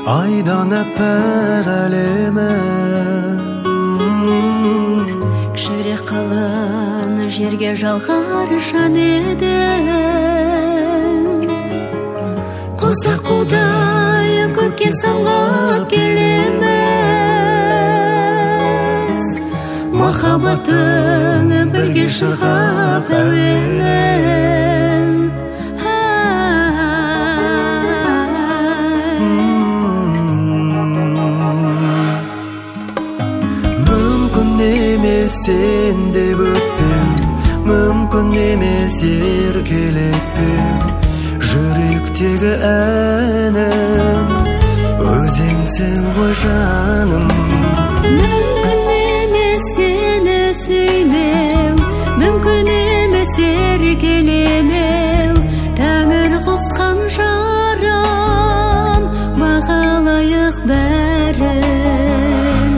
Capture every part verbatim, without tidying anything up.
айдан әппақ әлемі. Жүрек қалын жерге жалғар жан едің, қоса құдай көкке самғап келеміз, махаббатың бірге шырқап әуенін. Мүмкін емес сен деп өтпеу, мүмкін емес еркелетпеу, жүректегі әнім өзіңсің ғой жаным. Мүмкін емес сені сүймеу, мүмкін емес еркелемеу, Тәңір қосқан жарам, бағалайық бәрін.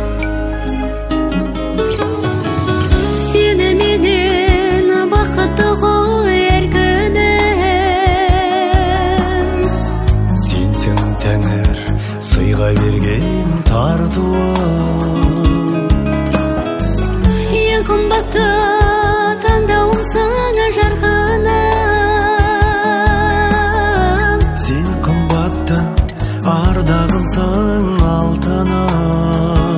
Сені менен бақытты ғой еркінім, Сенсің Тәңір сыйға берген тартуым. ең қымбатты таңдауымсың жарқыным, Сен қымбатты ардағымсың алтыным.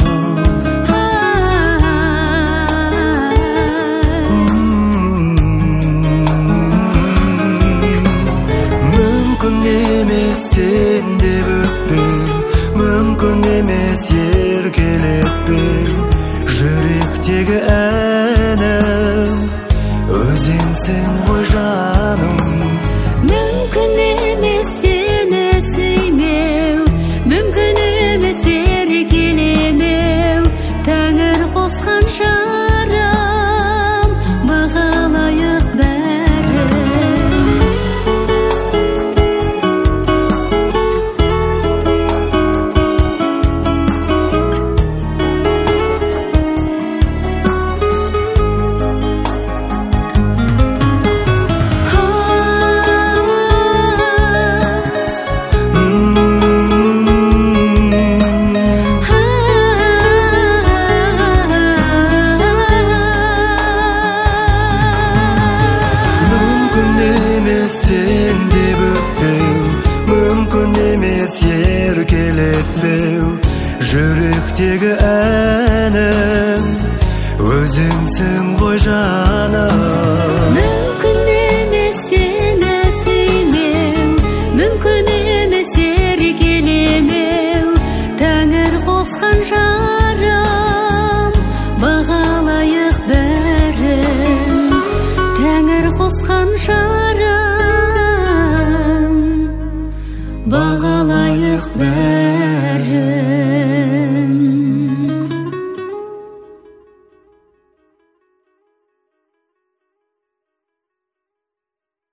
Мүмкін емес сен деп өтпеу, мүмкін емес еркелетпеу, жүректегі әнім өзіңсің ғой жаным. мүмкін емес сені сүймеу, мүмкін емес еркелемеу, Тәңір қосқан жарам, бағалайық бәрін. Мүмкін емес сен деп өтпеу, мүмкін емес еркелетпеу, жүректегі әнім өзіңсің ғой жаным. Мүмкін емес сені сүймеу, мүмкін емес еркелемеу, Тәңір қосқан жарам, бағалайық бәрін. Тәңір қосқан жарам, бағалайық бәрін.